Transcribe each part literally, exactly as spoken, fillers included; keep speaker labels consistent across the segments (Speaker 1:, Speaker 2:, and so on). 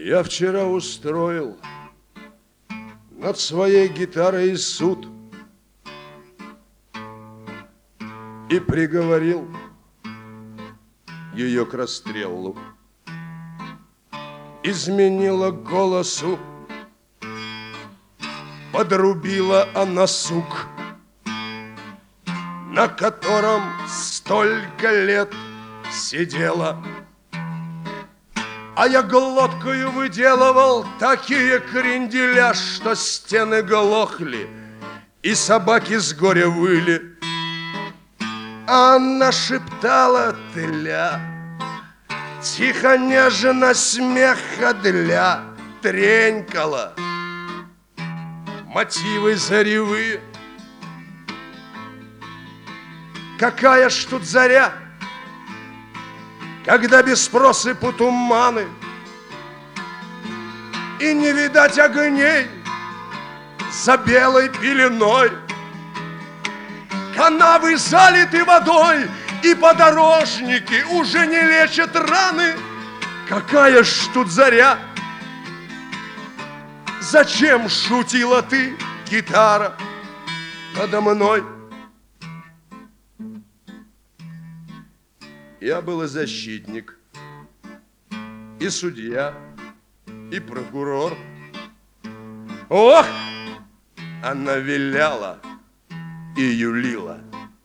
Speaker 1: Я вчера устроил над своей гитарой суд и приговорил ее к расстрелу. Изменила голосу, подрубила она сук, на котором столько лет сидела. А я глоткою выделывал такие кренделя, что стены глохли и собаки с горя выли. А она шептала тля, тихо, нежно, смеха для, тренькала мотивы заревые. Какая ж тут заря, когда без просыпу туманы, и не видать огней за белой пеленой. Канавы залиты водой, и подорожники уже не лечат раны. Какая ж тут заря! Зачем шутила ты, гитара, надо мной? Я был и защитник, и судья, и прокурор. Ох, она виляла и юлила.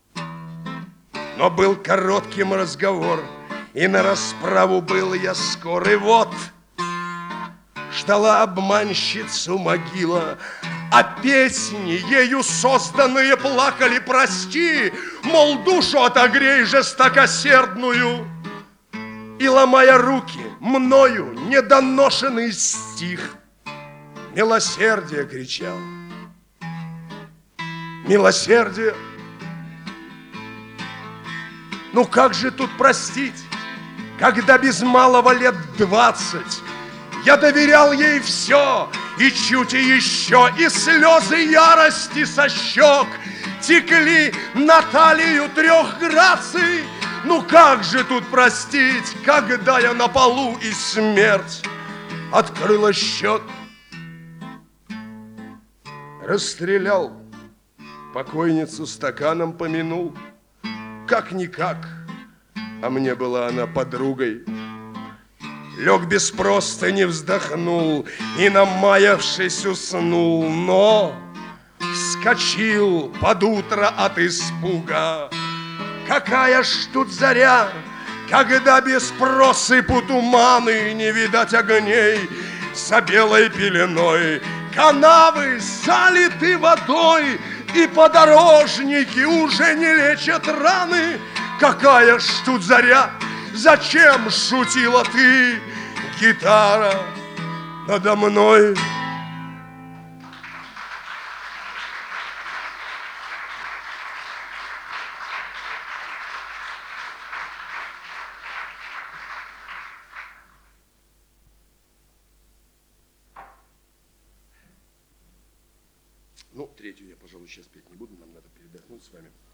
Speaker 1: Но был коротким разговор, и на расправу был я скор. И вот ждала обманщицу могила, а песни, ею созданные, плакали: прости, мол, душу отогрей жестокосердную. И, ломая руки, мною недоношенный стих милосердие кричал. Милосердие? Ну как же тут простить, когда без малого лет двадцать я доверял ей все, и чуть и еще, и слезы ярости со щек текли на талию трех граций. Ну как же тут простить, когда я на полу, и смерть открыла счет? Расстрелял покойницу, стаканом помянул. Как-никак, а мне была она подругой. Лег без простыни, вздохнул и, намаявшись, уснул. Но вскочил под утро от испуга. Какая ж тут заря, когда без просыпу туманы, не видать огней за белой пеленой. Канавы залиты водой, и подорожники уже не лечат раны. Какая ж тут заря, зачем шутила ты, гитара, надо мной? Ну, третью я, пожалуй, сейчас петь не буду, нам надо передохнуть с вами.